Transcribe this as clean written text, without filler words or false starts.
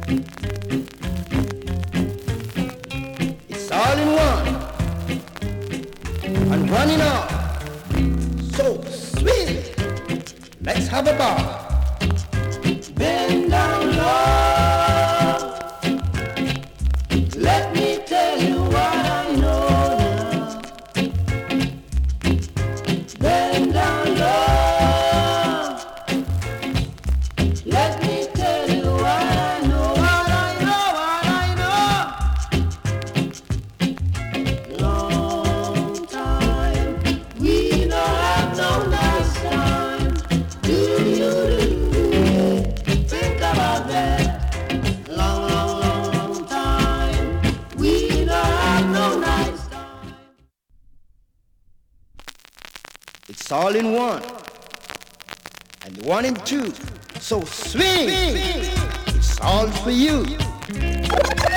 It's all in one and one in all. So sweet. Let's have a ball. Bend down low. Let me tell you what I know now. Bend down low. Let me tell you what I know, what I know, what I know. Long time, we don't have no nice time. Do you think about that? Long, long, long, long time, we don't have no nice time. It's all in one, and one in two. So swing, it's all for you.